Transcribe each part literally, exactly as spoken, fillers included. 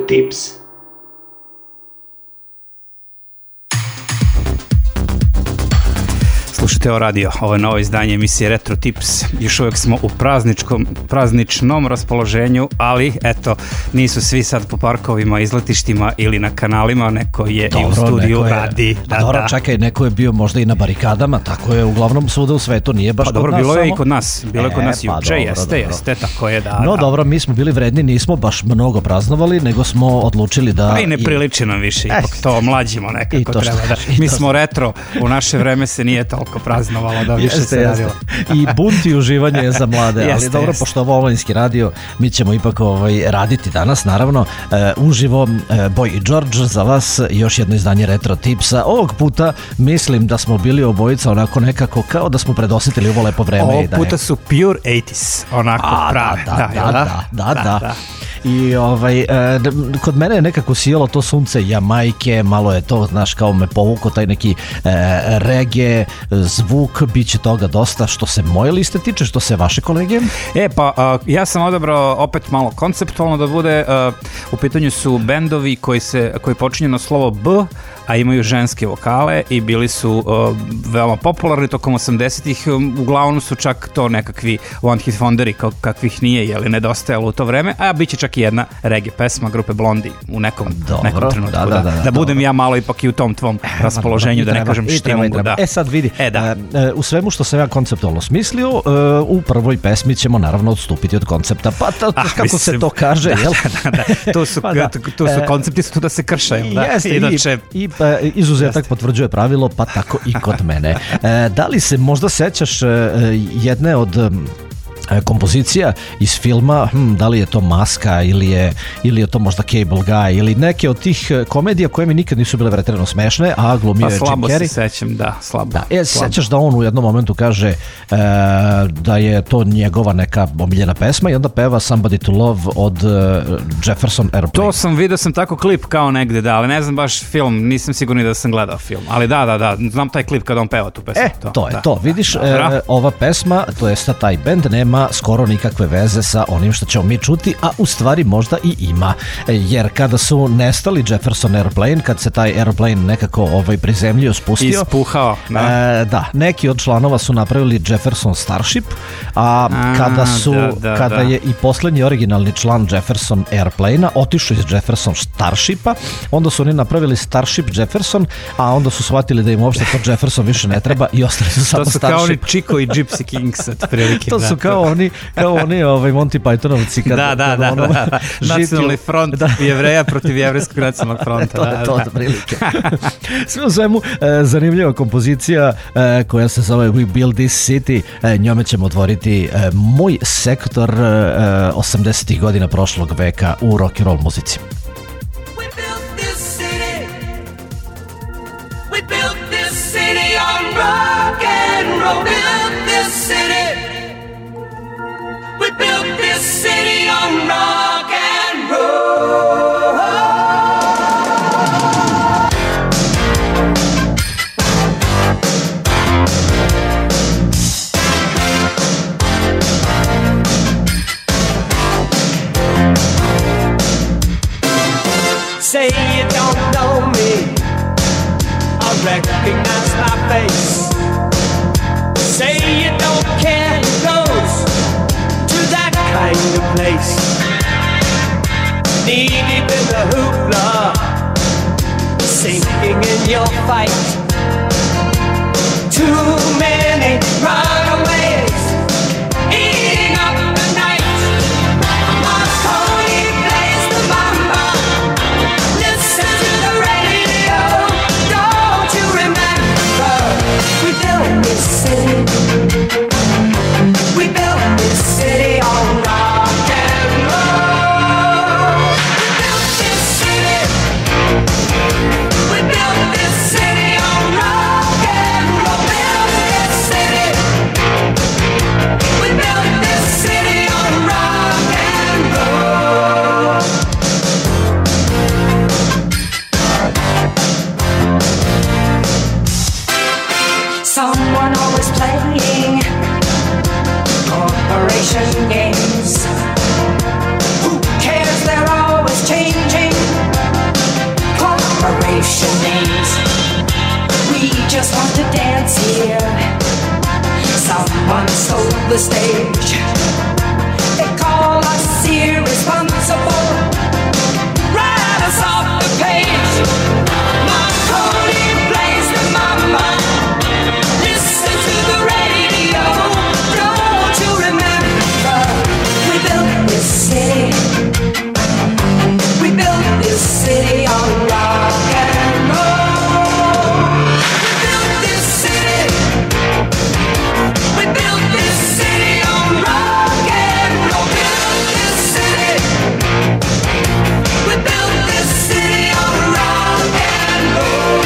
Tips. Slušajte ovo radio, ovo je novo izdanje emisije Retro Tips. Još uvijek smo u prazničkom, prazničnom raspoloženju, ali eto, nisu svi sad po parkovima, izletištima ili na kanalima, neko je dobro, i u studiju je, radi. Da, dobro, da. čekaj, neko je bio možda i na barikadama, tako je uglavnom svuda u svetu, nije baš pa, kod dobro, nas bilo je samo. i kod nas, bilo je kod nas e, pa, juče, dobro, jeste, dobro. jeste, tako je, da. No da. dobro, mi smo bili vredni, nismo baš mnogo praznovali, nego smo odlučili da... Pa i ne priliči nam više, ipak to mlađimo nekako to treba što, da. Mi smo što. retro, u naše vreme se nije toliko praznovalo da više jeste, se radilo. I bunt i uživanje je za mlade, ali jeste, dobro, jeste. pošto ovo Omladinski radio, mi ćemo ipak ovaj, raditi danas, naravno, e, uživo, e, Boy i George za vas, još jedno izdanje Retro Tipsa. Ovog puta mislim da smo bili obojica onako nekako kao da smo predosjetili ovo lepo vreme. Ovog i da puta je... su pure osamdesetih, onako A, prave. Da, da, da, da, da, da, da. I ovaj, e, kod mene je nekako sijelo to sunce Jamajke, malo je to, znaš, kao me povuko taj neki e, reggae, zvuk, bit će toga dosta što se moje liste tiče, što se vaše kolege? E, pa a, ja sam odabrao opet malo konceptualno da bude, a, u pitanju su bendovi koji, se, koji počinju na slovo B, a imaju ženske vokale i bili su a, veoma popularni tokom osamdesetih, uglavnom su čak to nekakvi one hit wonderi kakvih nije, jeli, nedostajalo u to vreme, a bit će čak i jedna reggae pesma grupe Blondie u nekom, Dobro, nekom trenutku. da, da, da, da, da budem dobro. ja malo ipak i u tom tvom raspoloženju, da ne kažem što mogu da. E sad vidi, e, da. e, u svemu što sam ja konceptualno smislio, e, u prvoj pesmi ćemo naravno odstupiti od koncepta, pa ta, ah, kako mislim, se to kaže, da, jel? Da, da, da. To su, pa da. To su koncepti su tu da se krše, da? Jeste, inače... i, i pa, izuzetak jeste. Potvrđuje pravilo, pa tako i kod mene. E, da li se možda sećaš e, jedne od kompozicija iz filma, hm, da li je to Maska ili je, ili je to možda Cable Guy ili neke od tih komedija koje mi nikad nisu bile vreterano smešne, a glumio pa, je Jim Carrey. Slabo se sećam, da, slabo. Da, e, slabo. sećaš da on u jednom momentu kaže e, da je to njegova neka omiljena pesma i onda peva Somebody to Love od e, Jefferson Airplane. To sam, vidio sam tako klip kao negde, da, ali ne znam baš film, nisam sigurni da sam gledao film, ali da, da, da, znam taj klip kada on peva tu pesmu. E, to, to je da, to, vidiš, da, e, ova pesma, to jest taj bend nema skoro nikakve veze sa onim što ćemo mi čuti, a u stvari možda i ima, jer kada su nestali Jefferson Airplane, kad se taj airplane nekako ovaj prizemljio, spustio, ispuhao, da. E, da, neki od članova su napravili Jefferson Starship, a, a kada su da, da, kada da. je i poslednji originalni član Jefferson Airplane-a otišao iz Jefferson Starshipa, onda su oni napravili Starship Jefferson, a onda su shvatili da im uopšte to Jefferson više ne treba i ostali su samo to su Starship. kao oni Chico i Gypsy Kings otprilike. To da, su kao oni, kao oni ovaj Monty Pythonovci kad, da, da, kad da, ono, da, da. Nacionalni front da. Jevreja protiv jevrejskog nacionalnog fronta. to je to, da, prilike. Sve u svemu, e, zanimljiva kompozicija e, koja se zove We Build This City, e, njome ćemo otvoriti e, moj sektor e, osamdesetih godina prošlog veka u rock and roll muzici. We built this city. We built this city on rock and roll. Built this city. We built this city on rock and roll. Say you don't know me, I recognize my face. Say you don't care who goes to that kind of place. Knee deep in the hoopla, sinking in your fight. Too many runaways eating up the night. Marconi plays the mambo. Listen to the radio. Don't you remember? We built this city. We built this city on rock and roll. We built this city. We built this city on the stage. They call us irresponsible, write us off the page. Marconi plays the mama, listen to the radio. Don't you remember, we built this city, we built this city on rock and roll. We built this city, we built this city on rock and roll. Built this city, we built this city on rock and roll.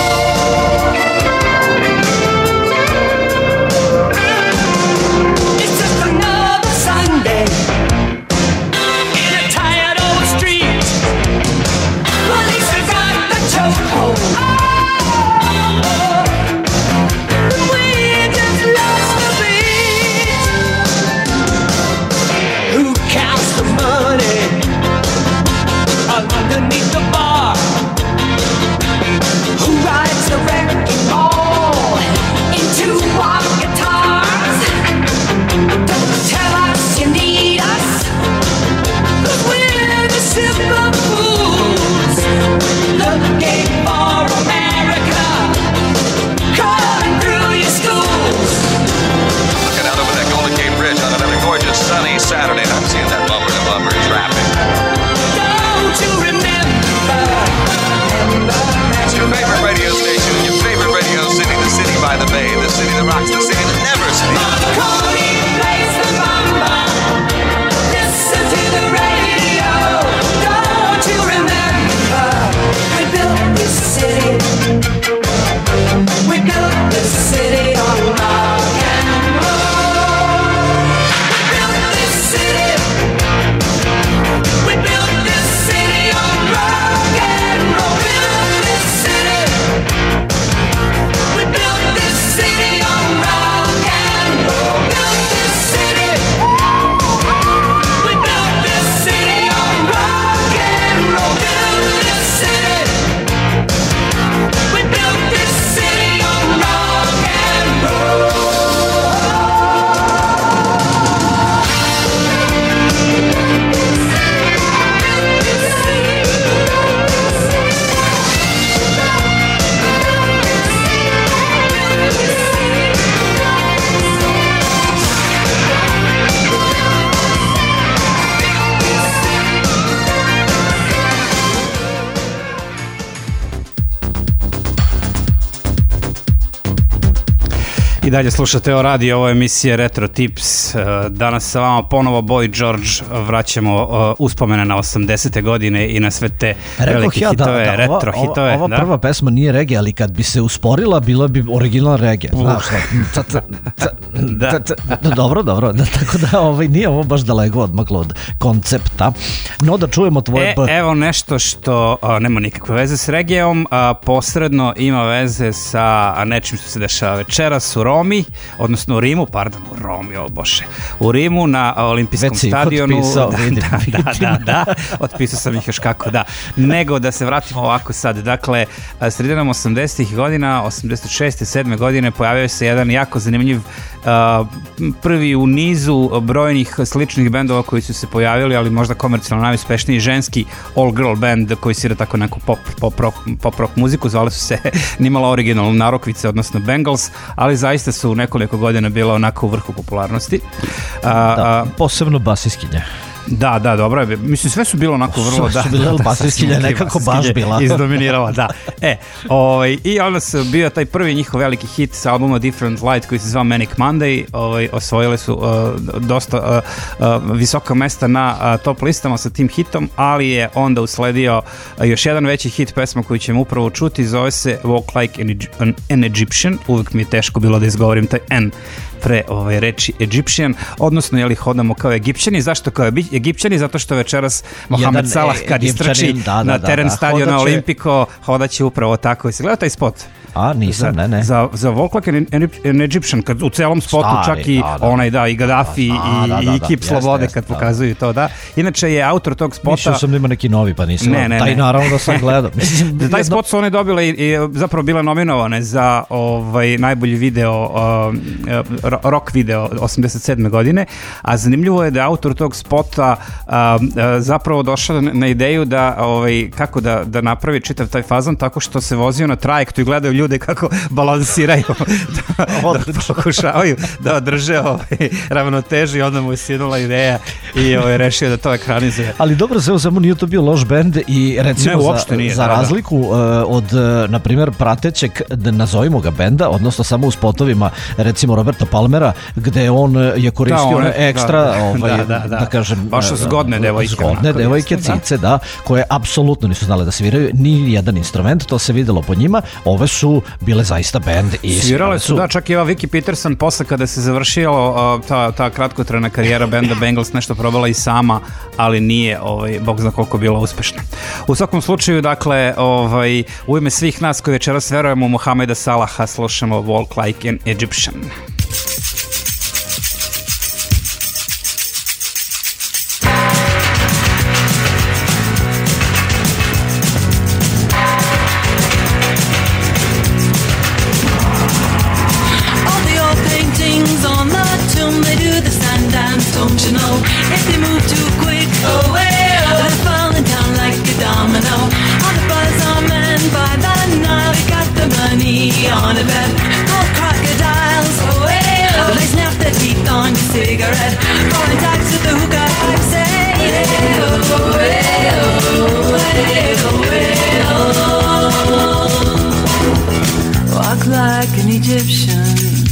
It's just another Sunday in a tired old street. Police have got the chokehold. Oh, we just lost the beat. Who counts the money underneath the bar? Who rides the wrecking ball into our guitars? Don't tell us you need us, 'cause we're the simple fools looking for America, calling through your schools. Looking out over that Golden Gate Bridge on another gorgeous sunny Saturday, and I'm seeing that bumper to bumper traffic. Don't you remember? Remember? It's your favorite radio station, your favorite radio city, the city by the bay, the city that rocks, the city that never sleeps. Marconi plays the mama. Listen to the radio. Don't you remember? We built this city. We built this city on rock and roll. We built this city. We built this city on rock and roll. Built this city. We built this city on rock and roll. Built this city. We built this city on rock and roll. Built this city. We built this city on rock and roll. I dalje slušate o radio, ovo je emisija Retro Tips. Danas sa vama ponovo Boy George, vraćamo uspomene na osamdesete godine i na sve te velike ja, hitove, da, da, retro ova, hitove. Ova da? prva pesma nije reggae, ali kad bi se usporila, bila bi original reggae. Znaš, ta, ta, ta, Da. ta, ta, dobro, dobro. Da, tako da ovaj, nije ovo baš daleko odmaklo od koncepta. No da čujemo tvoje... E, b- evo nešto što a, nema nikakve veze s regijom, a posredno ima veze sa a, nečim što se dešava večeras u Romi, odnosno u Rimu, pardon, u Romi, o bože, u Rimu na a, olimpijskom Već si ih stadionu. otpisao, da, vidim, da, da, da, da, otpisao sam ih još kako, da. Nego da se vratimo ovako sad, dakle, a, sredinom osamdesetih godina, osamdeset šeste sedme godine, pojavio se jedan jako zanimljiv a, prvi u nizu brojnih sličnih bendova koji su se pojavili, ali možda komercijalno najuspešniji ženski all girl band koji svira tako neku pop, pop, rock, pop rock muziku, zvali su se nimala originalno Narokvice, odnosno Bengals, ali zaista su nekoliko godina bila onako u vrhu popularnosti. A, Da, a, posebno basiskinja. Da, da, dobro je. Mislim, sve su bilo onako vrlo... Sve su da, bile, da, ali da, basiskinja sasvim nekako basiskinja baš bila. Izdominirala, da. E, ovaj, i onda se bio taj prvi njihov veliki hit sa albuma Different Light koji se zvao Manic Monday. Ovaj, osvojile su uh, dosta uh, uh, visoka mesta na uh, top listama sa tim hitom, ali je onda usledio uh, još jedan veći hit pesma koju ćemo upravo čuti, zove se Walk Like an, Egy- an Egyptian. Uvijek mi je teško bilo da izgovorim taj N pre ovaj, reči Egyptian, odnosno je li hodamo kao Egipćani. Zašto kao Egipćani? Zato što večeras Mohamed Jedan, Salah kad e, istrči Egipćanin, da, da, na da, teren da, stadiona hodaće- Olimpiko, hodaće upravo tako. Jesi gledao taj spot? A, nisam, za, ne, ne. Za, za Walk Like an, an Egyptian, kad u celom spotu Stari, čak i da, da. onaj, da, i Gaddafi A, i, da, da, i da, Kip jeste, Slobode jeste, kad da. pokazuju to, da. Inače je autor tog spota... Mislio sam da ima neki novi, pa nisam. Ne, ne, Taj ne. naravno da sam gledao. Mislim, Da, taj jedno- spot su one dobile i, i zapravo bile nominovane za ovaj najbolji video, um, ro- rock video osamdeset sedme godine, a zanimljivo je da je autor tog spota um, zapravo došao na, na ideju da ovaj, kako da, da napravi čitav taj fazon tako što se vozio na trajektu i gledaju ljude kako balansiraju, da, da pokušavaju da održe ovaj, ravnotežu i onda mu je sinula ideja i ovaj, rešio da to ekranizuje. Ali dobro, evo samo nije to bio loš bend i recimo Ne, za, uopšte nije, za da, da. razliku uh, od, uh, na primjer, pratećeg, da nazovimo ga benda, odnosno samo u spotovima recimo Roberta Palmera, gde on uh, je koristio Da, one- one ekstra, da, ovaj, da, da, da. da kažem... Baš su uh, zgodne devojke, Zgodne onako, devojke, jeste, da. cice, da, koje apsolutno nisu znale da sviraju ni jedan instrument, to se videlo po njima, ove su bile zaista bend i Svirale su, da, čak i ova Vicky Peterson posle kada se završila uh, ta, ta kratkotrajna karijera benda Bangles nešto probala i sama, ali nije, ovaj, bog zna koliko bila uspešna. U svakom slučaju, dakle, ovaj, u ime svih nas koji večeras verujemo u Mohameda Salaha slušamo Walk Like an Egyptian. All the old paintings on the tomb, they do the sand dance, don't you know? If they move too quick, oh well, they're falling down like a domino. All the buzz on men by the Nile, they got the money on a bet. Gold crocodiles, oh well, they snap their teeth on your cigarette. Rolling dice with the hookah pipe, say, hey, oh, hey, oh, hey, oh, hey, oh. Walk like an Egyptian.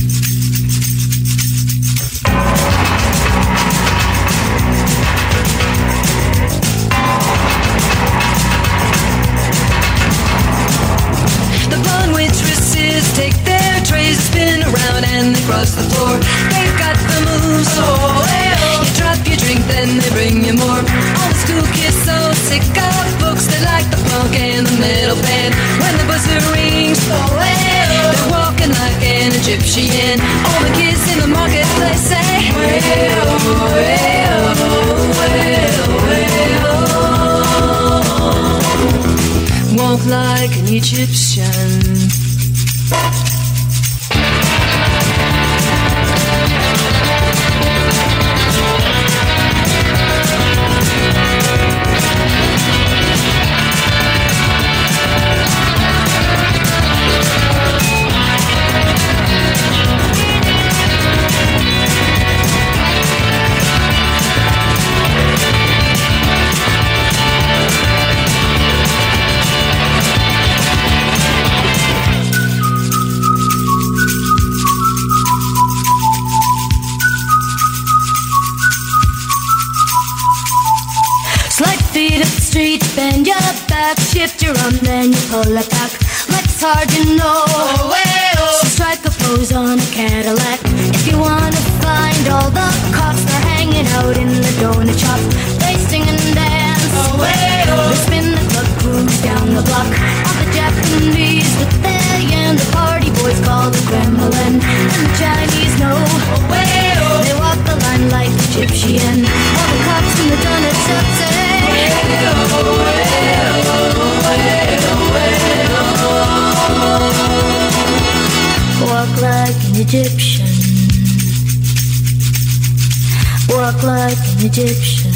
The blonde waitresses take their trays, spin around and they cross the floor. They've got the moves, oh well. You drop your drink, then they bring you more. All the school kids so sick of books, they like the punk and the metal band. When the buzzer rings, oh well, they're walking like an Egyptian. All the kids in the marketplace say, well, well, well, well. Walk like an Egyptian. Slight feet up the street, bend your back, shift your arm, then you pull it back. Let's hard, you know. Oh, hey, oh. So strike a pose on a Cadillac. If you wanna find all the cops, they're hanging out in the donut shop. They sing and dance. Oh, hey, oh. They spin the club, cruise down the block. All the Japanese with their yen, the party boys call the Kremlin, and the Chinese know. Oh, hey, oh. They walk the line like Egyptian. All the cops in the donut shop say, walk like an Egyptian. Walk like an Egyptian.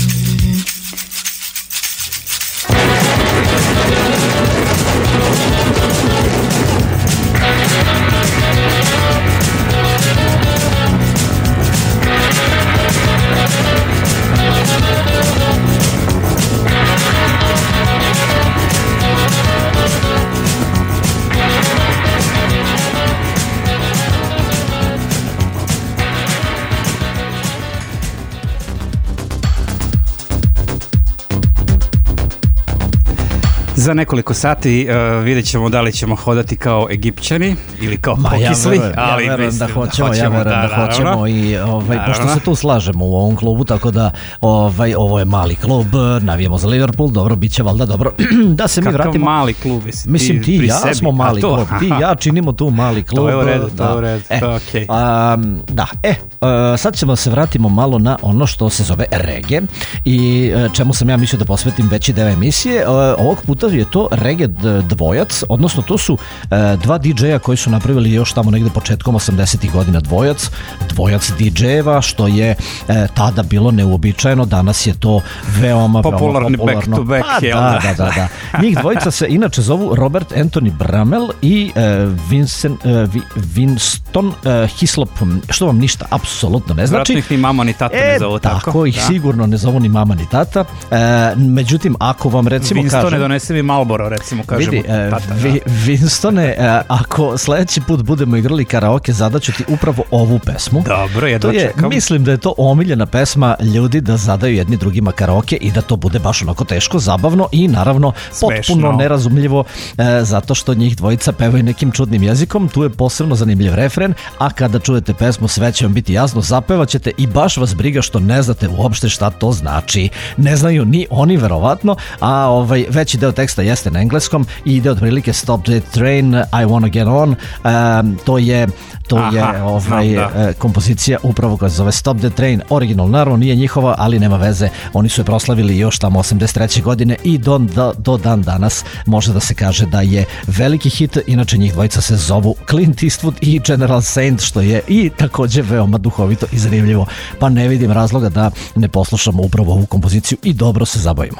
Za nekoliko sati uh, vidjet ćemo da li ćemo hodati kao Egipćani ili kao Ma, pokisli, ja verujem, ali ja verujem mislim da hoćemo, da hoćemo, ja verujem da, da hoćemo naravno. i ovaj, pošto Naravno. se tu slažemo u ovom klubu, tako da ovaj, ovo je mali klub, navijemo za Liverpool, dobro, bit će valjda dobro da se mi Kakav vratimo. mali klub, mislim, Mislim ti i pri ja sebi. smo A mali to, klub, ti i aha. ja činimo tu mali klub. To je u redu, to da. je u redu, E, to je okej. um, da, e, uh, sad ćemo se vratimo malo na ono što se zove reggae i uh, čemu sam ja mislio da posvetim veći deo emisije. Uh, ovog puta je to reggae d- dvojac, odnosno to su uh, dva didžeja koji su napravili još tamo negde početkom osamdesetih godina dvojac, dvojac didžejeva, što je uh, tada bilo neuobičajeno, danas je to veoma, Popularni veoma back popularno. to back, Pa, jel da, da? da, da, da. Njih dvojica se inače zovu Robert Anthony Bramell i uh, Vincent, uh, Vi- Winston uh, Hislop, što vam ništa apsolutno ne znači. Vratno ih ni mama ni tata ne zovu tako. tako ih da. sigurno ne zovu ni mama ni tata. E, međutim, ako vam recimo Winstone kažem... donese mi Marlboro, recimo, kažemo Vidi, e, tata. vi, Winstone, e, ako sledeći put budemo igrali karaoke, zadaću ti upravo ovu pesmu. Dobro, jedva To je, čekam. mislim da je to omiljena pesma ljudi da zadaju jedni drugima karaoke i da to bude baš onako teško, zabavno i naravno Smešno. potpuno nerazumljivo e, zato što njih dvojica pevaju nekim čudnim jezikom. Tu je posebno zanimljiv refren, a kada čujete pesmu sve će vam biti jasno, zapevaćete i baš vas briga što ne znate uopšte šta to znači. Ne znaju ni oni verovatno, a ovaj veći deo teksta jeste na engleskom i ide otprilike Stop the train, I wanna get on. Um, to je to Aha, je ovaj znam, da. e, kompozicija upravo koja se zove Stop the train. Original naravno nije njihova, ali nema veze. Oni su je proslavili još tamo osamdeset treće godine i do, do, do dan danas može da se kaže da je veliki hit. Inače njih dvojica se zovu Clint Eastwood i General Saint, što je i takođe veoma duhovito i zanimljivo. Pa ne vidim razloga da ne poslušamo upravo ovu kompoziciju i dobro se zabavimo.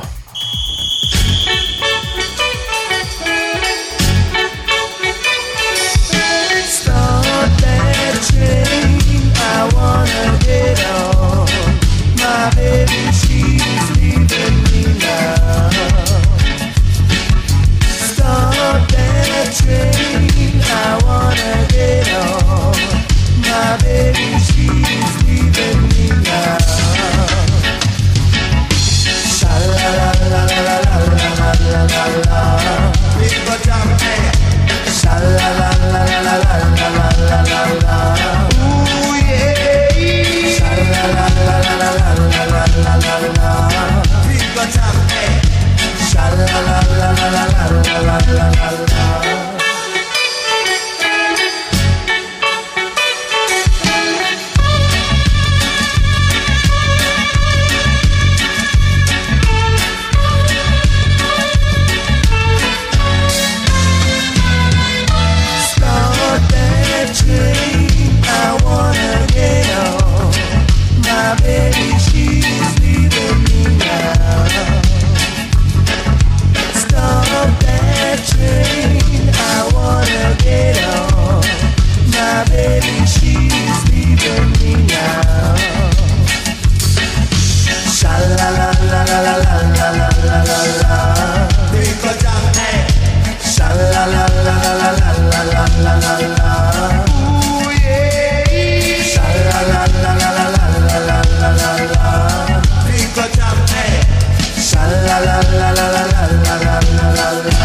Start that train, I wanna get on. My baby, she's leaving me now. Start that train, I wanna get on. My baby, she's leaving me now. Sha la la la la la la la la la. Big jam, hey. Sha la la la la la la la la la la. Ooh yeah. Sha la la la la la la la la la la. Big jam, hey. Sha la la la la la la la la la la. Start that train, I wanna get on. My baby, she's leaving me now. Start that train, I wanna get on. My baby, she's leaving me now. Sha la la la la la la la la la la la. Big jam, hey. Sha la la la la la la la la la la la. Ooh yeah. Sha la la la la la la la la la la la. Big jam, hey. Sha la la la la la la la la la la la.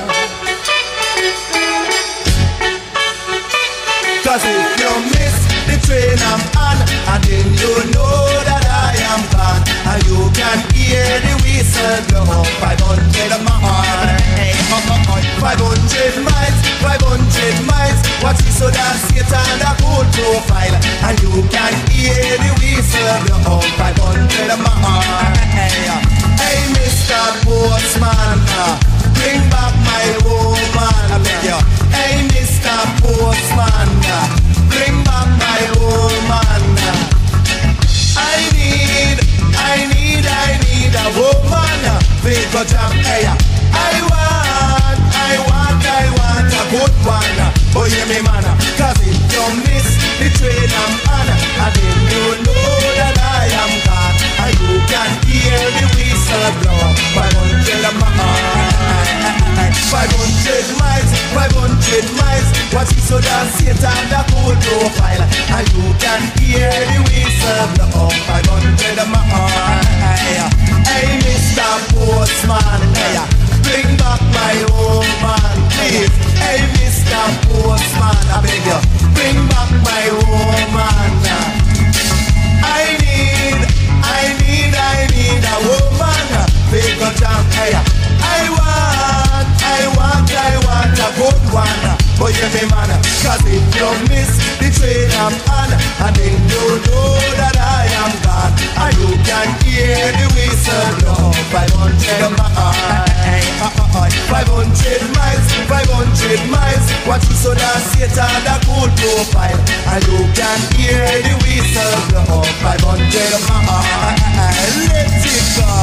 Cause if you miss the train I'm on, and then you know that I am gone, and you can hear the whistle blow. Five hundred miles, five hundred miles, five hundred miles. What is so damn Satan a cool profile, and you can hear the whistle blow. Five hundred miles. Hey, Mister Postman, bring back my woman. I beg you. Hey, Mister Postman, bring back my woman. I need, I need, I need a woman. Big jam, hey. I want, I want, I want a good one. Oh, hear me, man. Cause if you miss the train I'm on, and then you know that I am gone, and you can hear the whistle blow. Five hundred miles, five hundred miles, five hundred miles. What is so damn Satan the cool profile, and you can hear the whistle blow. Five hundred miles. Hey, Mister Postman, hey, bring back my woman, please. Hey, Mister Postman, I beg you, bring back my woman. I need, I need, I need a woman. Big a jam, hey. I want, I want, I want a good one. But you me man, cause if you miss the train I'm on, and then you know that I am gone, and you can hear the whistle blow. Five hundred miles, five hundred miles, five hundred miles. What you so that Satan a cool profile, and you can hear the whistle blow. Five hundred miles, let it go.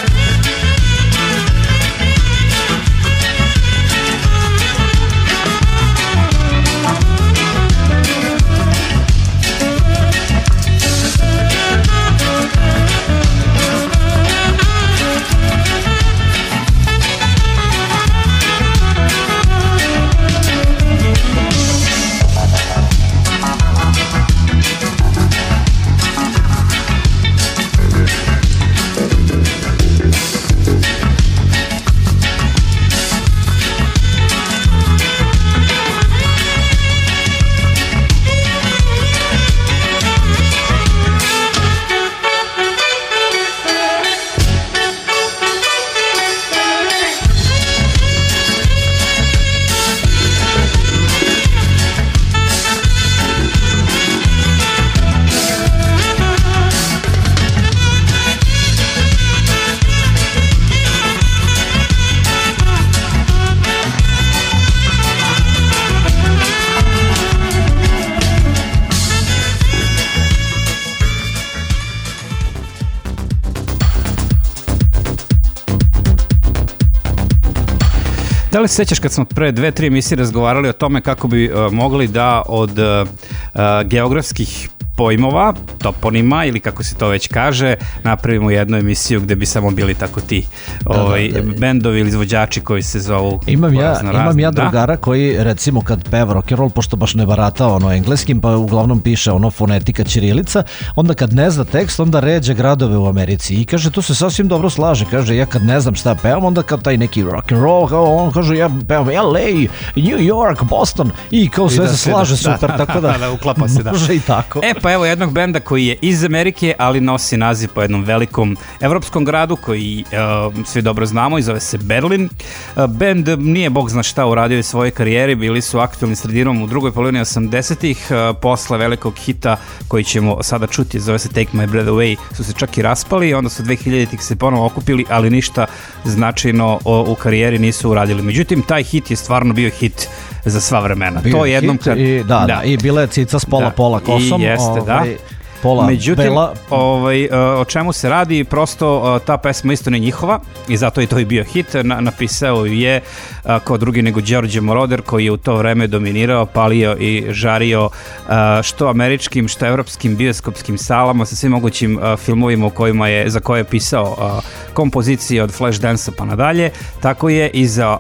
Da li se sjećaš kad smo pre dve, tri emisije razgovarali o tome kako bi uh, mogli da od uh, geografskih pojmova, toponima ili kako se to već kaže, napravimo jednu emisiju gde bi samo bili tako ti da, ovaj, da, da. bendovi ili izvođači koji se zovu imam ja, imam ja drugara da? koji recimo kad peva rock and roll, pošto baš ne barata ono engleskim, pa uglavnom piše ono fonetika ćirilica, onda kad ne zna tekst, onda ređe gradove u Americi i kaže to se sasvim dobro slaže, kaže ja kad ne znam šta pevam, onda kao taj neki rock and roll, kao on kaže ja pevam L A, New York, Boston i kao sve I da se slaže da, super, da, tako da, da, da uklapa se da. Može i tako. E pa evo jednog benda koji je iz Amerike, ali nosi naziv po jednom velikom evropskom gradu koji uh, svi dobro znamo i zove se Berlin. Uh, bend nije bog zna šta uradio u svojoj karijeri, bili su aktualni sredinom u drugoj polovini osamdesetih, uh, posle velikog hita koji ćemo sada čuti, zove se Take My Breath Away, su se čak i raspali, onda su dvehiljaditih se ponovo okupili, ali ništa značajno o, u karijeri nisu uradili. Međutim, taj hit je stvarno bio hit za sva vremena. Bio to jednom kad... I, da, da, da, i bila je cica s pola da, pola kosom. I jeste, ovaj, da. Pola Međutim, bela. Ovaj, o čemu se radi, prosto ta pesma isto ne njihova i zato je to i bio hit. Na, napisao je kao drugi nego Đorđe Moroder, koji je u to vreme dominirao, palio i žario što američkim, što evropskim bioskopskim salama sa svim mogućim filmovima u kojima je, za koje je pisao kompozicije od Flashdance-a pa nadalje. Tako je i za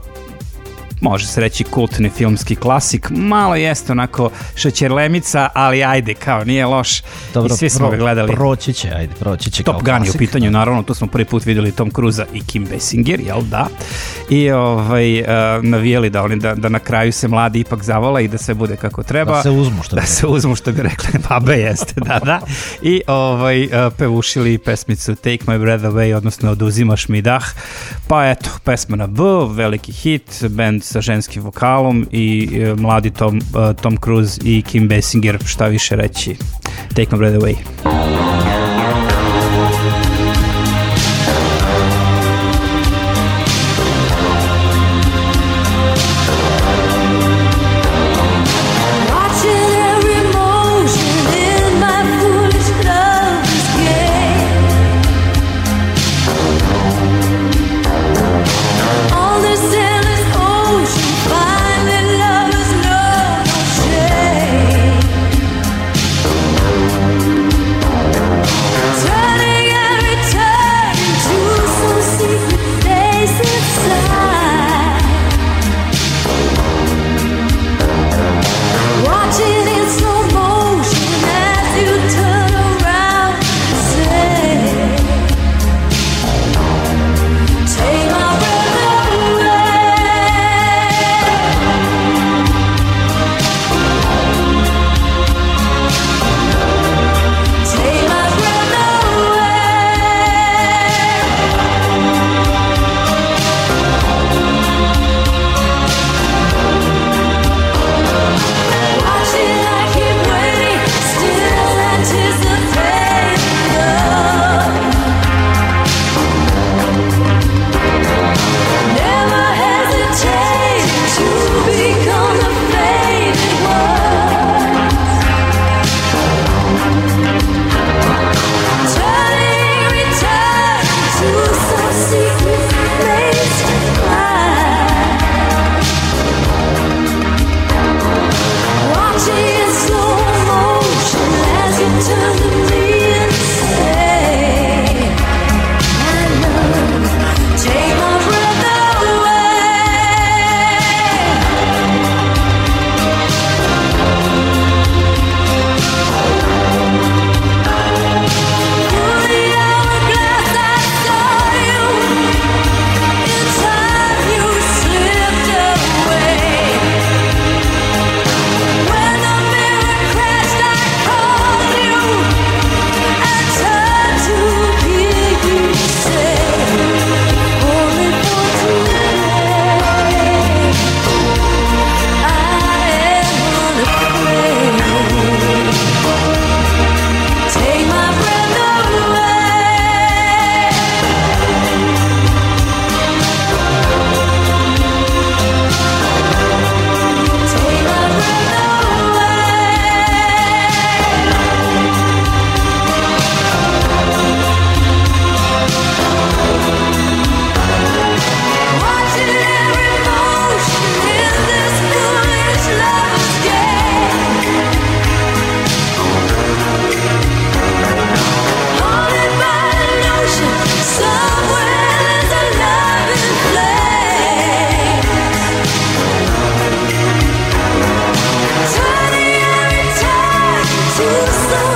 može se reći kultni filmski klasik, malo jeste onako šećerlemica, ali ajde, kao nije loš. Dobro, i svi smo pro, ga gledali. Proći će, ajde, proći će Top kao Gun je u pitanju, naravno, tu smo prvi put vidjeli Tom Cruise i Kim Basinger, jel da? I ovaj, uh, navijeli da oni da, da na kraju se mladi ipak zavala i da sve bude kako treba. Da se uzmu što bi Da se uzmu što bi rekli, babe jeste, da, da. I ovaj, uh, pevušili pesmicu Take My Breath Away, odnosno Oduzimaš mi dah. Pa eto, pesma na B, veliki hit, band sa ženskim vokalom i uh, mladi Tom, uh, Tom Cruise i Kim Basinger, šta više reći. Take My Breath Away. Love is no shame.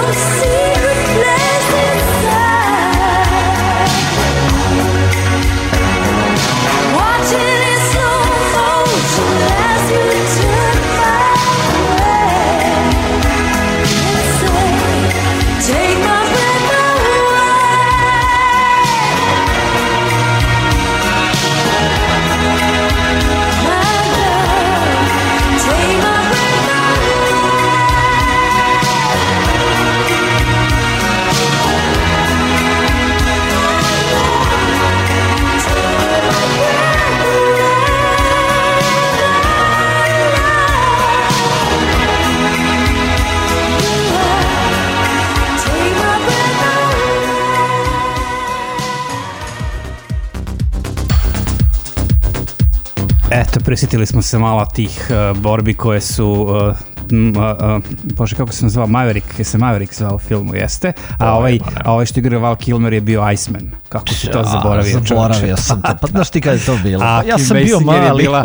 Eto, prisjetili smo se malo tih uh, borbi koje su... Uh, m, uh, uh, Bože, kako se nazvao? Maverick, je se Maverick zvao u filmu, jeste? A ovaj, a ovaj što igra Val Kilmer je bio Iceman. Kako si to zaboravio? Zaboravio sam to. Pa znaš ti kada je to bilo? A ja Kim sam bio Basinger mali. je bila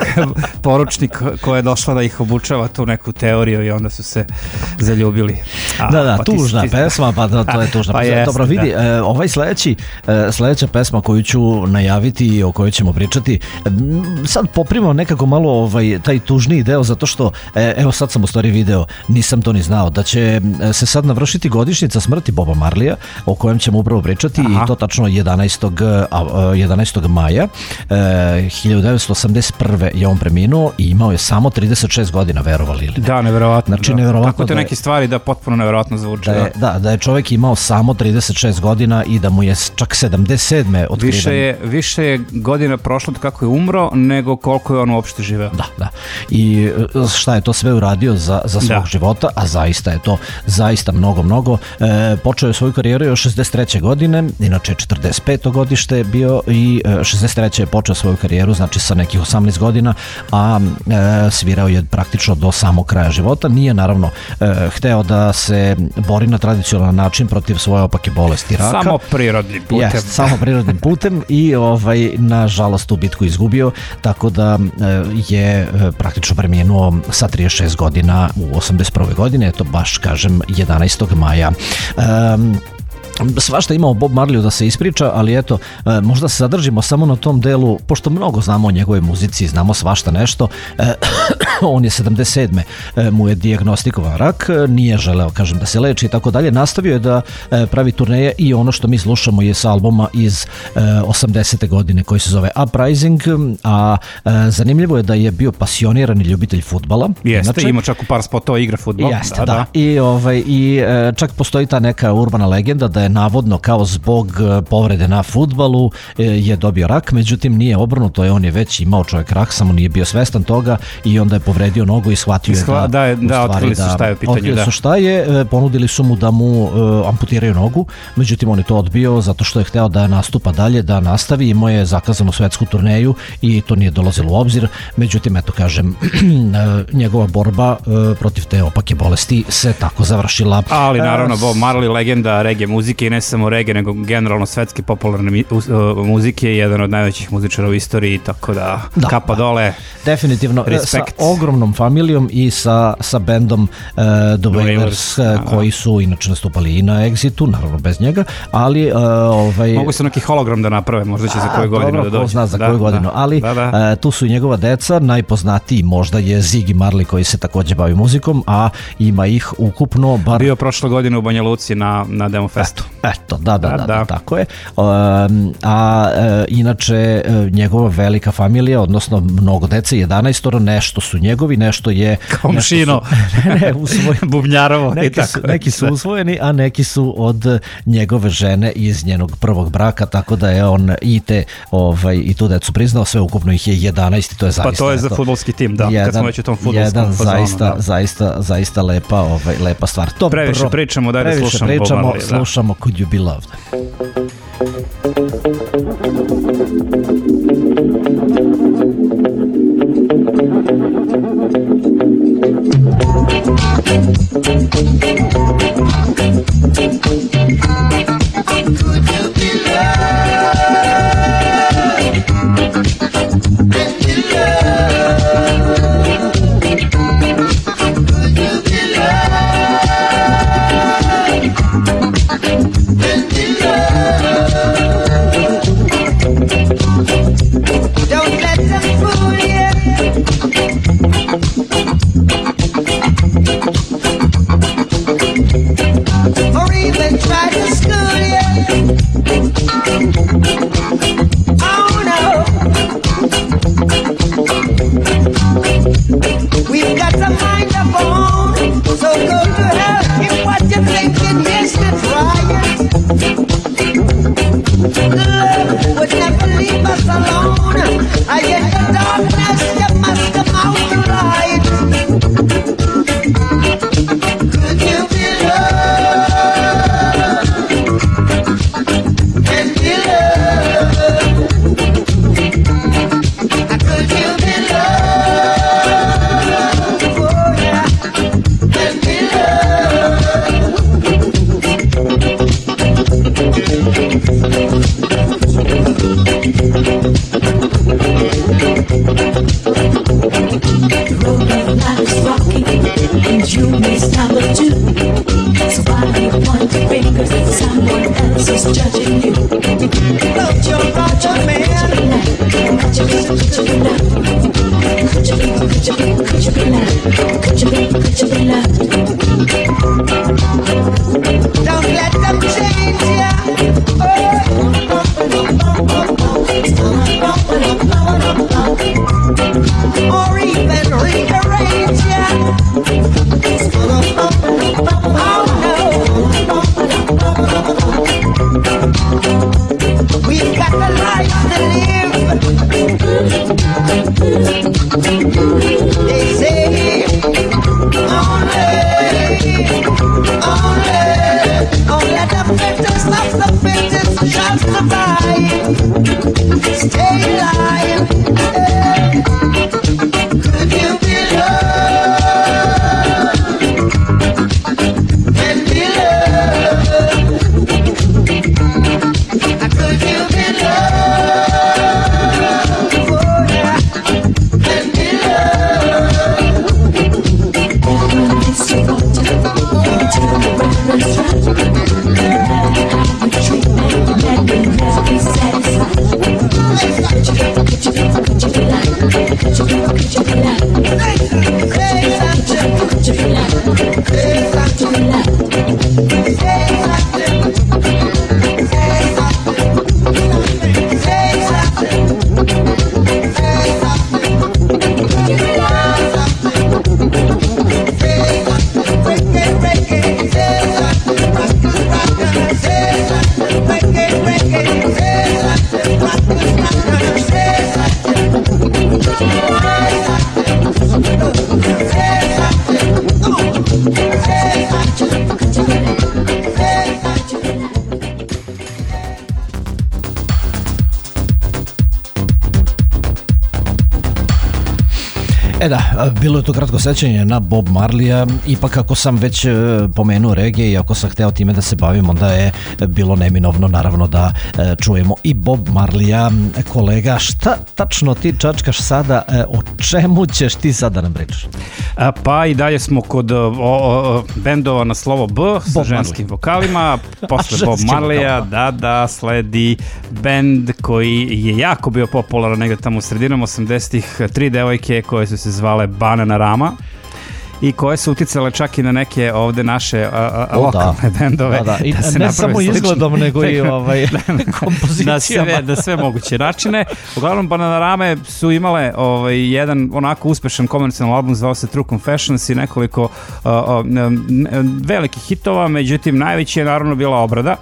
poručnik koja je došla da ih obučava tu neku teoriju i onda su se zaljubili. A, Da, da, pa ti- tužna ti- pesma, pa da, to je tužna Pa pesma. jeste, Dobro, vidi, da. e, ovaj sledeći, e, sledeća pesma koju ću najaviti i o kojoj ćemo pričati, m, sad poprimo nekako malo ovaj, taj tužniji deo, zato što, e, evo sad sam u stvari video, nisam to ni znao, da će e, se sad navršiti godišnjica smrti Boba Marleya, o kojem ćemo upravo pričati, Aha. i to tačno jedanaestog jedanaestog maja e, hiljadu devetsto osamdeset prve je on preminuo i imao je samo trideset šest godina, verovali ili ne. Da, neverovatno. Znači, da. neverovatno Tako te da je- neke stvari da potpuno neverovatno zvuče. Da je, da, da je čovjek imao samo trideset šest godina i da mu je čak sedamdeset sedme otkriven. Više je, više je godina prošlo od kako je umro nego koliko je on uopšte živeo. Da, da. I e, šta je to sve uradio za, za svog Da. života, a zaista je to zaista mnogo, mnogo. E, počeo je svoju karijeru još šezdeset treće godine, inače četrdeset peto godište je bio i e, šezdeset treće je počeo svoju karijeru, znači sa nekih osamnaest godina, a e, svirao je praktično do samog kraja života. Nije naravno e, hteo da se bori na tradicionalan način protiv svoje opake bolesti raka. Samo prirodnim putem. Jest, samo prirodnim putem i ovaj nažalost tu bitku izgubio, tako da e, je e, praktično preminuo sa trideset šest godina u osamdeset prve godine, eto baš kažem jedanaestog maja. Um, Svašta imao Bob Marleyu da se ispriča, ali eto, e, možda se zadržimo samo na tom delu, pošto mnogo znamo o njegovoj muzici, znamo svašta nešto. E, on je sedamdeset sedme e, mu je dijagnostikovan rak, e, nije želeo, kažem, da se leči i tako dalje. Nastavio je da e, pravi turneje i ono što mi slušamo je sa albuma iz e, osamdesete godine koji se zove Uprising, a e, zanimljivo je da je bio pasionirani ljubitelj fudbala. Jeste, Inače, ima čak u par spotova igra fudbal. Jeste, da, I, ovaj, i e, čak postoji ta neka urbana legenda da je navodno kao zbog e, povrede na fudbalu e, je dobio rak, međutim nije obrnuto, je on je već imao čovjek rak, samo nije bio svestan toga i onda je povredio nogu i shvatio je Shva- da, da je- u da, stvari otkrili su šta je u pitanju, otkrili da. su šta je, e, ponudili su mu da mu e, amputiraju nogu, međutim on je to odbio zato što je hteo da nastupa dalje, da nastavi, imao je zakazanu svetsku turneju i to nije dolazilo u obzir, međutim eto kažem e, njegova borba e, protiv te opake bolesti se tako završila. Ali naravno E, Bob Marley, legenda reggae muzike i ne samo reggae, nego generalno svetske popularne mi- u- uh, muzike, jedan od najvećih muzičara u istoriji, tako da, Da, kapa da. dole. Definitivno, e, sa Respekt. ogromnom familijom i sa, sa bendom uh, The Wailers, Wailers, e, da, da. koji su inače nastupali i na Exitu, naravno bez njega, ali uh, ovaj, Mogu se neki hologram da naprave, možda će za koju godinu dobro, da ko dođe. zna za Da, koju da. godinu, ali Da, da. e, tu su i njegova deca, najpoznatiji možda je Ziggy Marley koji se takođe bavi muzikom, a ima ih ukupno bar... Bio prošle godine u Banja Luci na, na Demo Festu. Eto, da, da, Da, da, da. da, tako je. Um, a e, inače e, njegova velika familija, odnosno mnogo dece, jedanaestoro, nešto su njegovi, nešto je... Komšino. nešto su- ne, ne, usvoj, Bubnjarovo i neki, tako. su, neki su usvojeni, a neki su od njegove žene iz njenog prvog braka, tako da je on i te ovaj, i tu decu priznao, sve ukupno ih je jedanaest i to je zaista... Pa to je za eto, fudbalski tim, da, kad smo već u tom fudbalskom jedan fazonu, zaista, da. zaista, zaista lepa, ovaj, lepa stvar. Dobro, Previše pričamo, daj da previše slušamo Bob pričamo, Marley, da. slušamo Could You Be Loved. Could you be loved? they try to school you. Oh no. We've got to find a bone, so go to hell if what you're thinking is to try it. Love would never leave us alone. I in the darkness you must come out the light. Could you be loved and be loved? Could you be loved, oh yeah, and be The road of life is rocky, and you may stumble too. So why do you point your fingers at someone else who's judging you? Don't you Roger, man? Could you be, could you be loved? Could you be, could you be, could you be loved? Could you be, could you be loved? Don't let them change ya. Or even rearrange ya. Oh no. We've got the life to live. They say only, only, only the fittest of the fittest shall survive. Stay alive. Could you be loved and be loved? Could you be loved, oh yeah, and be loved? It's your water, you turn around and strut. No matter how you treat me, let me never be satisfied. Could you be, could you be, could you be like? Could you be, could you be like? Could you be, could you be like? Could you be like? E da, bilo je to kratko sećanje na Bob Marleya, ipak ako sam već pomenuo regije i ako sam hteo time da se bavim, onda je bilo neminovno naravno da čujemo i Bob Marleya. Kolega, šta tačno ti čačkaš sada, o čemu ćeš ti sada nam pričaš? Pa i dalje smo kod o, o, bendova na slovo B sa Bob ženskim Marley. vokalima, posle Bob Marleya, da, da, sledi bend koji je jako bio popularan negde tamo u sredinom osamdesetih, tri devojke koje su se zvale Banana Rama i koje su uticale čak i na neke ovde naše a, a, lokalne da. bendove. Da, da. I da se ne samo slični, izgledom, nego i ovaj, kompozicijama. Na sve, na sve moguće načine. Uglavnom, Bananarame su imale ovaj, jedan onako uspešan komercijalni album, zvao se True Confessions i nekoliko uh, uh, velikih hitova, međutim, najveći je naravno bila Obrada.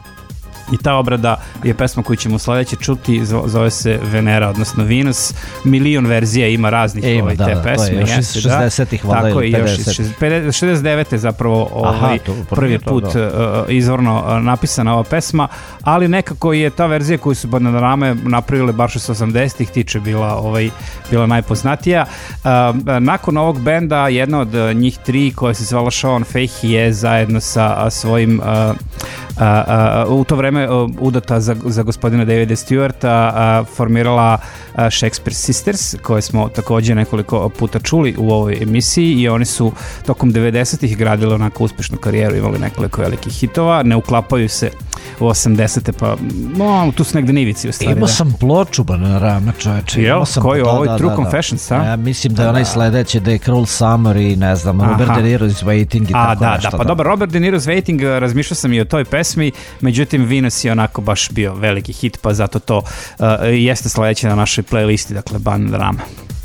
I ta obrada je pesma koju ćemo sledeće čuti, zove se Venera, odnosno Venus. Milion verzija ima raznih e, ima, ovaj, da, te da, pesme. To je još iz šezdesetih valjda ili pedesetih. Tako je, još šezdeset devete zapravo ovaj, Aha, to, prvi put to, da. uh, izvorno uh, napisana ova pesma, ali nekako je ta verzija koju su Bananarame napravile baš iz osamdesetih tiče bila, ovaj, bila najpoznatija. Uh, nakon ovog benda, jedna od njih tri koja se zvala Sean Fahey je zajedno sa svojim uh, Uh, uh, u to vreme uh, udata za, za gospodina Davida Stewarta uh, formirala uh, Shakespeare Sisters, koje smo takođe nekoliko puta čuli u ovoj emisiji, i oni su tokom devedesetih gradili onako uspešnu karijeru, imali nekoliko velikih hitova, ne uklapaju se u osamdesete, pa no, tu su negde nivici u stvari. Imao da. sam ploču Bananarama, čoveče. Jel? Imao sam Koji, da, ovo je da, True da, da. Confessions, a? Ja, mislim da je onaj sledeći, da je Cruel Summer i ne znam, Robert Aha. De Niro is Waiting i A, tako da, nešto. da, pa dobro, Robert De Niro's Waiting, razmišljao sam i o toj pesmi, međutim Venus je onako baš bio veliki hit, pa zato to uh, jeste sledeće na našoj playlisti, dakle Bananarama.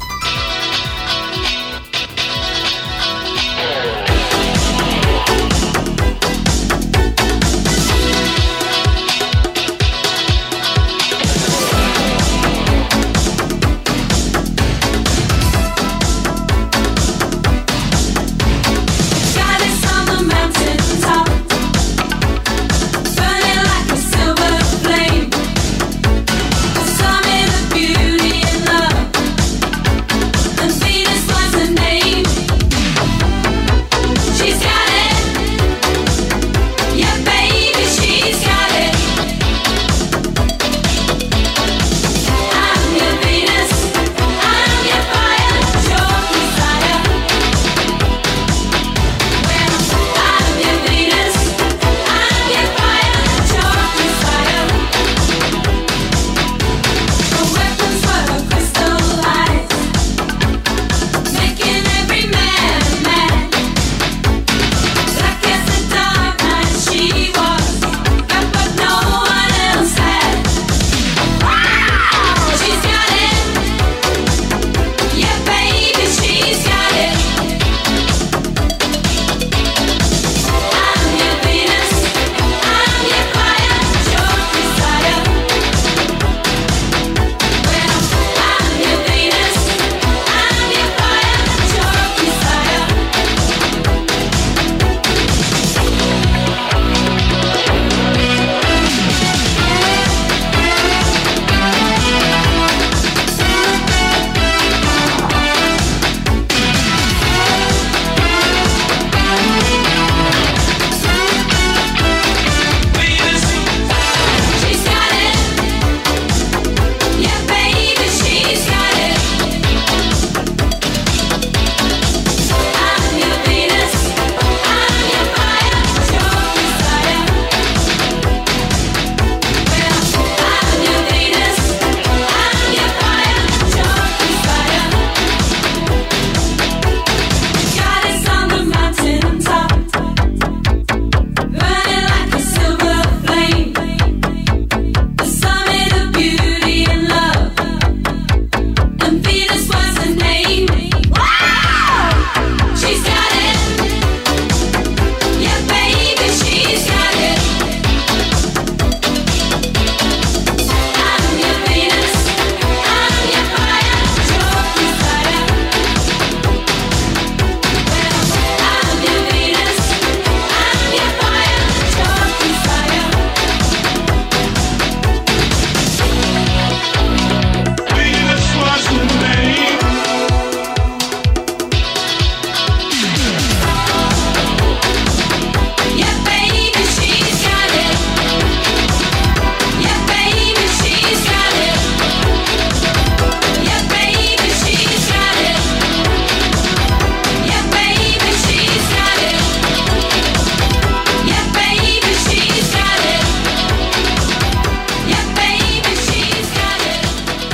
Goddess on the mountain top, burning like a silver flame. The summit of beauty and love, and Venus was her name. She's got it, yeah, baby, she's got it. I'm your Venus, I'm your fire, your desire. I'm your Venus, I'm your fire, your desire. The weapons were her crystal eyes, making every man mad. Black as the dark night she was, got what no one else had. She's got it, yeah, baby, she's got it. I'm your Venus, I'm your fire, your desire. Well, I'm your Venus, I'm your fire, your desire. She's got it, yeah, baby, she's got it. I'm your Venus, I'm your fire, your desire. Well, I'm your Venus, I'm your fire, your desire. Goddess on the mountain top, burning like a silver flame. The summit of beauty and love, and Venus was her name. She's got it, yeah, baby, she's got it. I'm your Venus, I'm your fire, your desire. Well, I'm your Venus, I'm your fire, your desire. Venus was the name. Yeah, baby, she's got it. Yeah, baby, she's got it. Yeah, baby, she's got it. Yeah, baby, she's got it. Yeah, baby, she's got it. Yeah, baby, she's got it.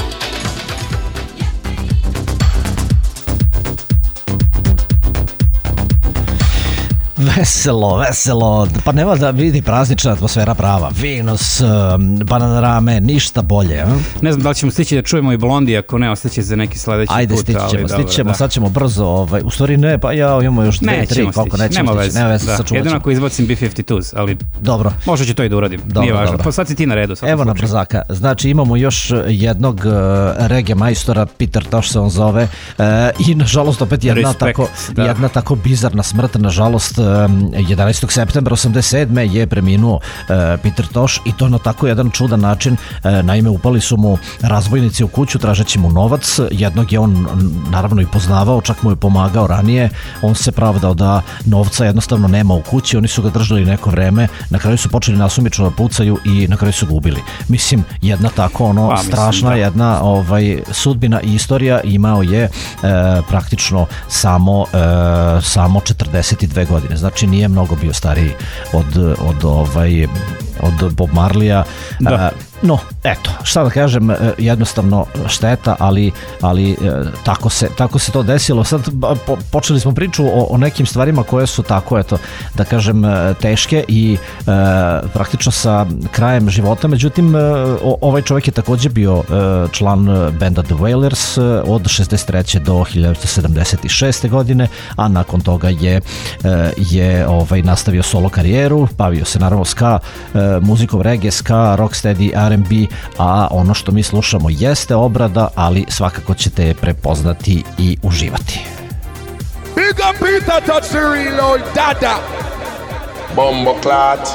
Veselo, veselo, pa nema da vidi praznična atmosfera prava. Venus, um, Bananarame, ništa bolje. A? Ne znam da li ćemo stići da čujemo i Blondi, ako ne, ostaće za neki sledeći Ajde, put. stići ali ćemo, dobro, stići ćemo, da. sad ćemo brzo, ovaj, u stvari ne, pa ja imamo još dve, tri, Nećemo koliko stići, nećemo nema stići, veze. nema veze, Da. sačuvat Jedino ćemo. ako izbacim B pedeset dva, ali Dobro. možda ću to i da uradim. Dobro, Nije važno. dobro. Pa sad si ti na redu. Evo na brzaka, znači imamo još jednog uh, reggae majstora, Peter Tosh se on zove, uh, i nažalost opet jedna, Respekt, tako, da. jedna tako bizarna smrt, nažalost um, jedanaestog septembra osamdeset sedme je preminuo uh, Peter Tosh i to na tako jedan čudan način. Uh, naime, upali su mu razbojnici u kuću tražeći mu novac, jednog je on naravno i poznavao, čak mu je pomagao ranije, on se pravdao da novca jednostavno nema u kući, oni su ga držali neko vreme, na kraju su počeli nasumično da pucaju i na kraju su ga ubili. Mislim, jedna tako ono Pa, mislim, strašna da. jedna ovaj, sudbina i istorija, imao je e, praktično samo, e, samo četrdeset dve godine, znači nije mnogo bio stariji od, od ovaj, od Bob Marleya. Da. No, eto, šta da kažem, jednostavno šteta, ali, ali tako, se, tako se to desilo. Sad po, počeli smo priču o, o nekim stvarima koje su tako, eto, da kažem, teške i e, praktično sa krajem života. Međutim, o, ovaj čovjek je također bio e, član benda The Wailers od šezdeset treće do hiljadu sedamdeset šeste godine, a nakon toga je, e, je ovaj, nastavio solo karijeru, bavio se naravno ska e, muzikom, reggae, ska, rocksteady, R and B, a ono što mi slušamo jeste obrada, ali svakako ćete je prepoznati i uživati. Big up Peter, touch the reload, dada. Bombo clat.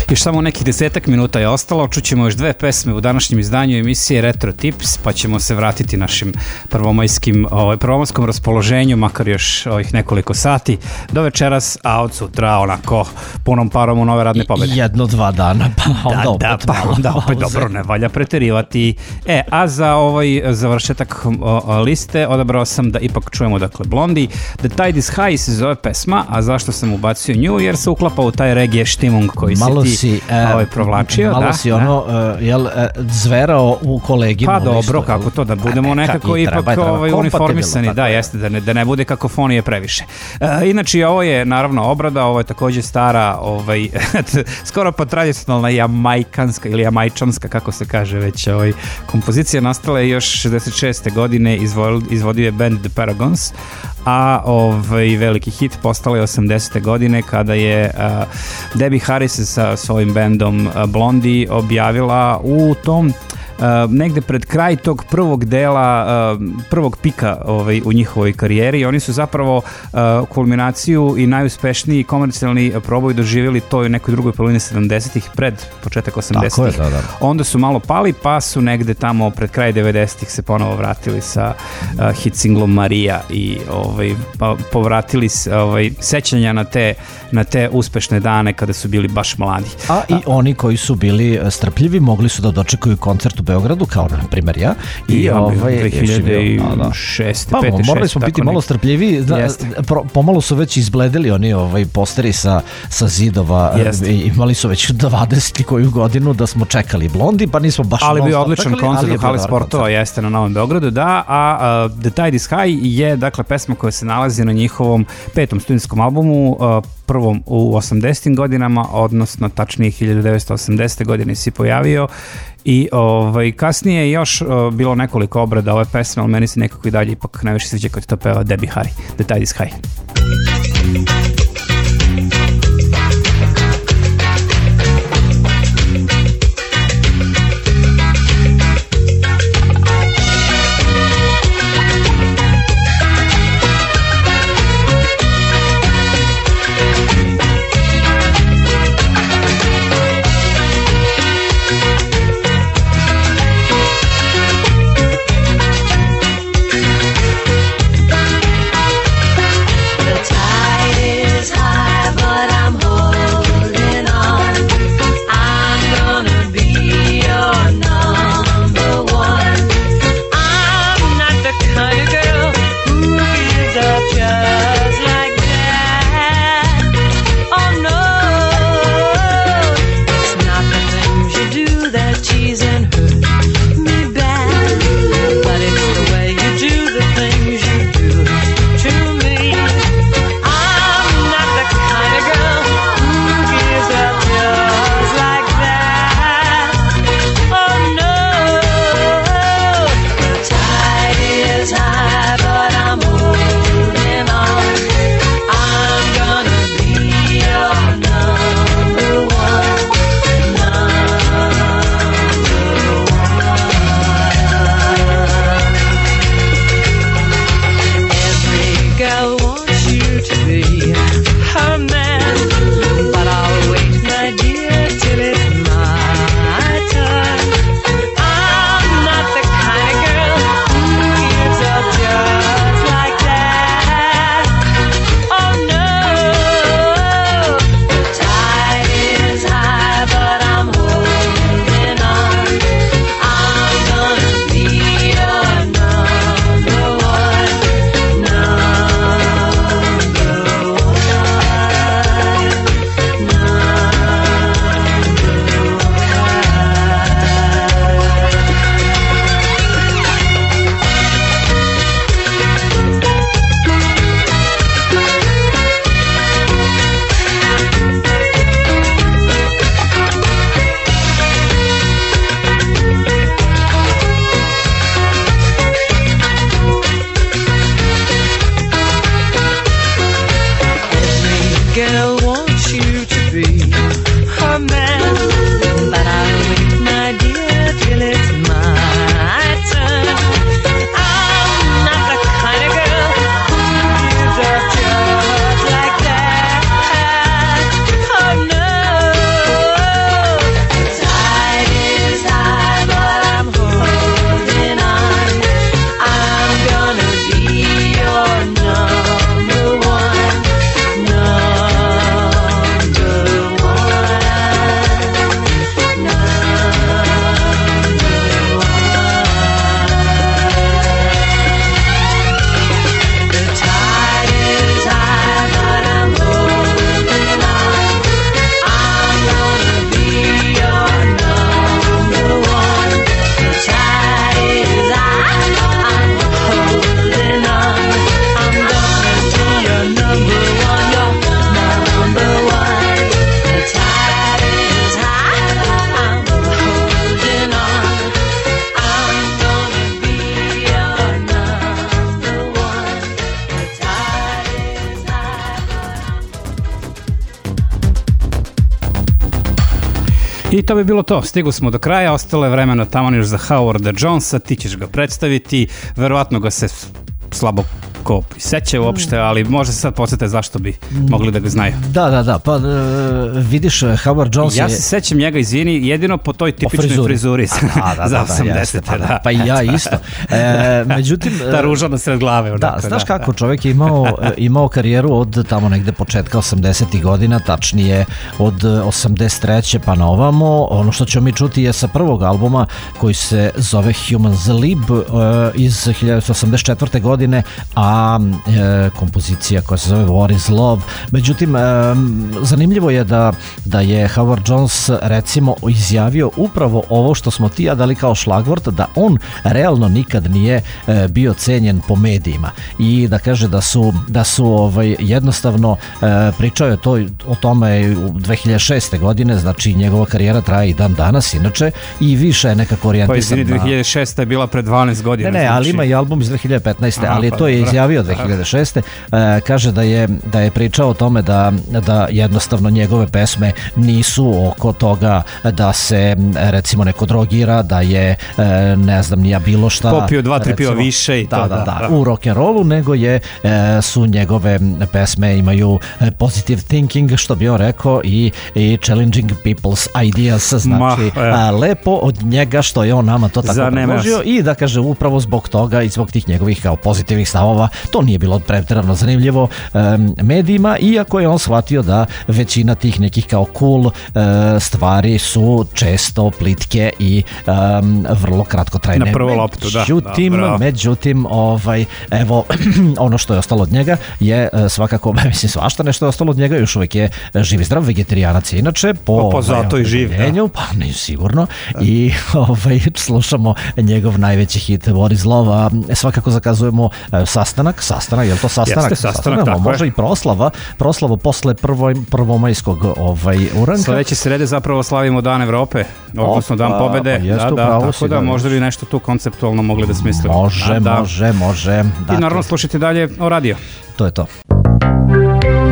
Još samo nekih desetak minuta je ostalo, čućemo još dve pesme u današnjem izdanju emisije Retro Tips, pa ćemo se vratiti našim prvomajskim, ovaj, prvomajskom raspoloženju, makar još ovih nekoliko sati do večeras, a od sutra onako punom parom u nove radne pobede. Jedno, dva dana, pa onda da, opet da, pa malo onda opet pauze. dobro, ne valja preterivati. E, a za ovaj završetak o, o, liste odabrao sam da ipak čujemo, dakle, Blondie. The Tide is High se zove pesma, a zašto sam ubacio nju? Jer se uklapa u taj reggae štimung koji malo si ti si, e, ovaj, provlačio. Malo da, si da. ono, e, jel, e, zverao u koleginu. Pa dobro, listu, kako to, da budemo a ne, nekako i ipak treba, treba, ovaj, uniformisani, kompatibilno, da, tako je. jeste, da ne, da ne bude kakofonije previše. E, inače, ovo je naravno obrada, ovo je takođe stara, ovaj, skoro pa tradicionalna jamajkanska ili jamajčanska, kako se kaže već, ovaj, kompozicija nastala je još šezdeset šeste godine, izvodio, izvodio je band The Paragons, a ovaj veliki hit postala je osamdesete godine kada je uh, Debbie Harris sa svojim bandom uh, Blondie objavila u tom Uh, negde pred kraj tog prvog dela, uh, prvog pika ovaj, u njihovoj karijeri. Oni su zapravo uh, kulminaciju i najuspešniji komercijalni proboj doživjeli to u nekoj drugoj polovini sedamdesetih pred početak osamdesetih. Tako je, da, da. Onda su malo pali, pa su negde tamo pred kraj devedesetih se ponovo vratili sa uh, hit singlom Maria i ovaj, pa, povratili ovaj, sećanja na te, na te uspešne dane kada su bili baš mladi. A i oni koji su bili strpljivi mogli su da dočekuju koncert u Beogradu, kao na primjer ja. I, I ovaj, dve hiljade šeste, pa, pete, morali šeste, smo biti tako malo neki. strpljivi. Da, pro, pomalo su već izbledeli oni ovaj, posteri sa, sa zidova. Jeste. I imali su već dvadeset koju godinu da smo čekali Blondie, pa nismo baš Ali bio non-stop odličan čekali, koncert ali je u bio hali dobar sportova, koncert. jeste, na Novom Beogradu, da, a, a The Tide is High je, dakle, pesma koja se nalazi na njihovom petom studijskom albumu, a, prvom u osamdesetim godinama, odnosno tačnije hiljadu devetsto osamdesete godine si pojavio i ovaj, kasnije je još uh, bilo nekoliko obrada ove pesme, ali meni se nekako i dalje ipak najviše sviđa kad to peva Debbie Harry, The Tide is High. The tide I to bi bilo to. Stigu smo do kraja, ostalo je vremena tamo još za Howarda Jonesa, ti ćeš ga predstaviti, verovatno ga se slabo ko seća uopšte, ali može se sad podsjeti zašto bi mogli da ga znaju. Da, da, da, pa uh, vidiš, Howard Jones ja je... Ja se sećam njega, izvini, jedino po toj tipičnoj frizuri, frizuri da, da, za da, osamdesete. Pa, da. pa i ja isto. E, međutim... Ta ruža na sred glave. Da, odakle, znaš da, kako, da. čovjek je imao, imao karijeru od tamo negde početka osamdesetih godina, tačnije od osamdeset treće pa na ovamo. Ono što ćemo mi čuti je sa prvog albuma koji se zove Human's Lib uh, iz hiljadu devetsto osamdeset četvrte godine, a uh, kompozicija koja se zove War is Love. Međutim, um, zanimljivo je da, da je Howard Jones recimo izjavio upravo ovo što smo ti ja dali kao šlagvort, da on realno nikad nije uh, bio cenjen po medijima i da kaže da su, da su ovaj, jednostavno uh, pričao je to, o tome u dve hiljade šeste godine, znači njegova karijera traje i dan danas inače i više je nekako orijentisan. Pa izvini, dve hiljade šeste je bila pre dvanaest godina. Ne, ne, znači... ali ima i album iz dve hiljade petnaeste. Aha, ali pa to je dobro. izjavio dve hiljade šeste. E, kaže da je, da je pričao o tome da, da jednostavno njegove pesme nisu oko toga da se recimo neko drogira, da je e, ne znam nija bilo šta. Popio dva, tri piva recimo, više i da, to. Da, da, da, u rock'n'rollu, nego je e, su njegove pesme imaju positive thinking, što bi on rekao, i, i challenging people's ideas, znači Ma, a, lepo od njega što je on nama to tako Zanema predložio i da kaže upravo zbog toga i zbog tih njegovih kao pozitivnih stavova to nije bilo pretjerano zanimljivo um, medijima, iako je on shvatio da većina tih nekih kao cool uh, stvari su često plitke i um, vrlo kratkotrajne. Na prvu loptu, da. Međutim, da, međutim ovaj, evo, ono što je ostalo od njega je uh, svakako, mislim, svašta nešto je ostalo od njega, još uvijek je živ i zdrav, vegetarijanac je inače, po, pa, pa zato i živ, da. Pa ne, sigurno. Da. I ovaj, slušamo njegov najveći hit What is Love, a svakako zakazujemo uh, sastanak, sastanak, je li to sastanak? Jeste, sastanak, tako može je. i proslava, proslava posle prvoj, prvomajskog ovaj, uranka. Sledeće srede zapravo slavimo Dan Evrope, odnosno Dan pobede. Pa jeste, da, da, upravo tako si, da, da, možda bi nešto tu konceptualno mogli da smislimo. Može, da, da. može, može. I naravno slušajte dalje o radio. To je to.